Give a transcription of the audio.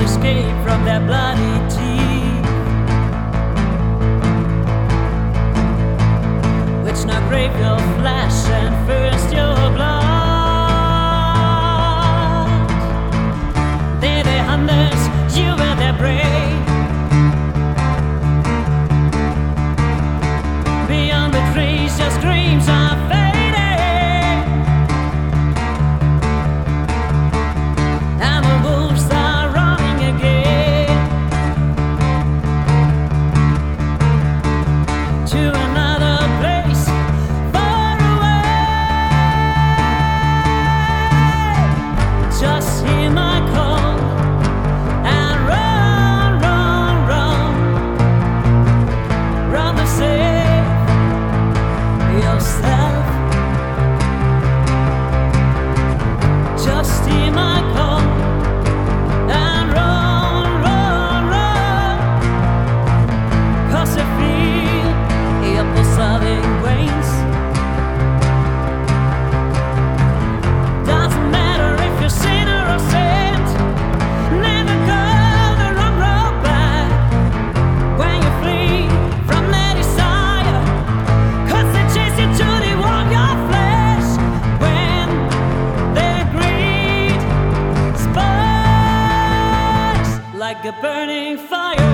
escape from their bloody teeth, which now grave your flesh and thirst your blood. They're the hunters, you were their prey. Beyond the trees, your screams are fading, and the wolves are running again to another place far away. Just hear my call and run, run, run, run to save yourself. Just hear my call and run, run, run, 'cause I feel your pulsating veins. Doesn't matter if you're sinner or saint, never go the wrong road back when you flee from their desire, 'cause they chase you to devour your flesh when their greed sparks like a burning fire.